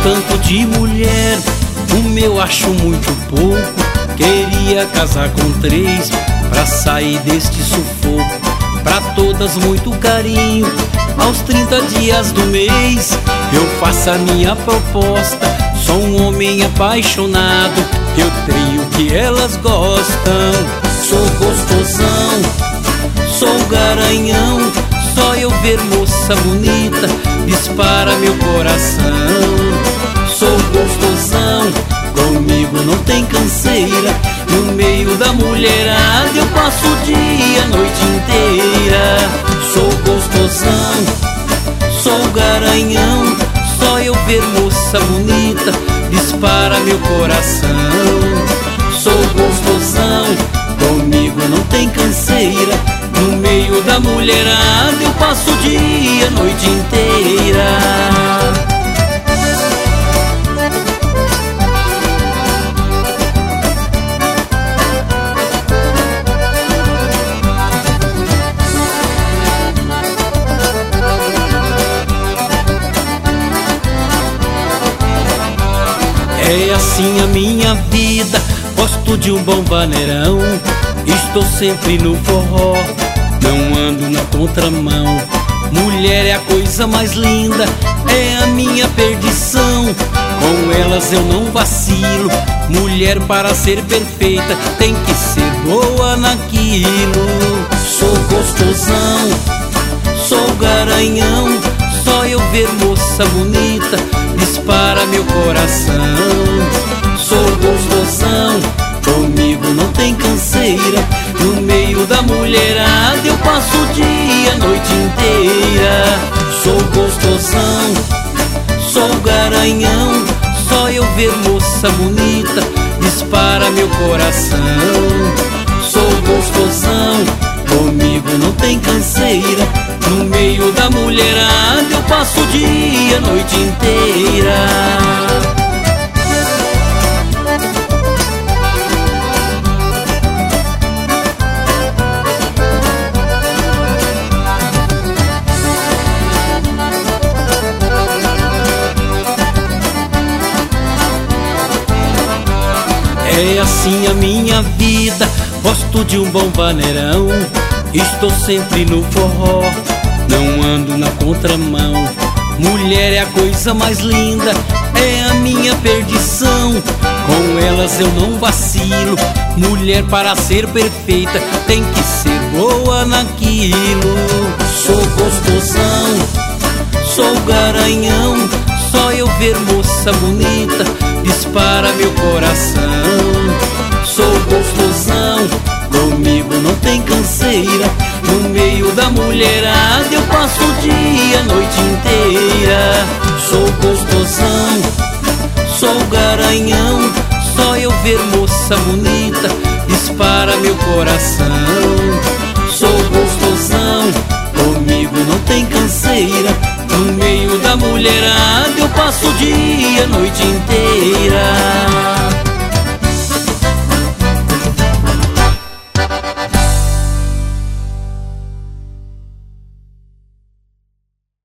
tanto de mulher, o meu acho muito pouco. Queria casar com 3 pra sair deste sufoco. Pra todas muito carinho, aos 30 dias do mês eu faço a minha proposta. Sou um homem apaixonado, eu tenho o que elas gostam. Sou gostosão, sou garanhão, só eu ver moça bonita dispara meu coração. Sou gostosão, comigo não tem canseira. No meio da mulherada eu passo o dia, a noite inteira. Sou gostosão, sou garanhão, só eu ver moça bonita dispara meu coração. Sou gostosão, comigo não tem canseira. No meio da mulherada eu passo o dia, a noite inteira. É assim a minha vida, gosto de um bom vaneirão. Estou sempre no forró, não ando na contramão. Mulher é a coisa mais linda, é a minha perdição. Com elas eu não vacilo. Mulher para ser perfeita tem que ser boa naquilo. Sou gostosão, sou garanhão, só eu ver moça bonita dispara meu coração. Sou gostosão, comigo não tem canseira. No meio da mulherada eu passo o dia, a noite inteira. Sou gostosão, sou garanhão, só eu ver moça bonita dispara meu coração. Sou gostosão, comigo não tem canseira. No meio da mulherada eu passo o dia, a noite inteira. É assim a minha vida, gosto de um bom vaneirão. Estou sempre no forró, não ando na contramão. Mulher é a coisa mais linda, é a minha perdição. Com elas eu não vacilo. Mulher para ser perfeita tem que ser boa naquilo. Sou gostosão, sou garanhão, só eu ver moça bonita dispara meu coração. Sou gostosão, comigo não tem canseira. No meio da mulherada eu passo o dia, a noite inteira. Sou gostosão, sou garanhão, só eu ver moça bonita dispara meu coração. Sou gostosão, comigo não tem canseira. No meio da mulherada eu passo o dia, a noite inteira.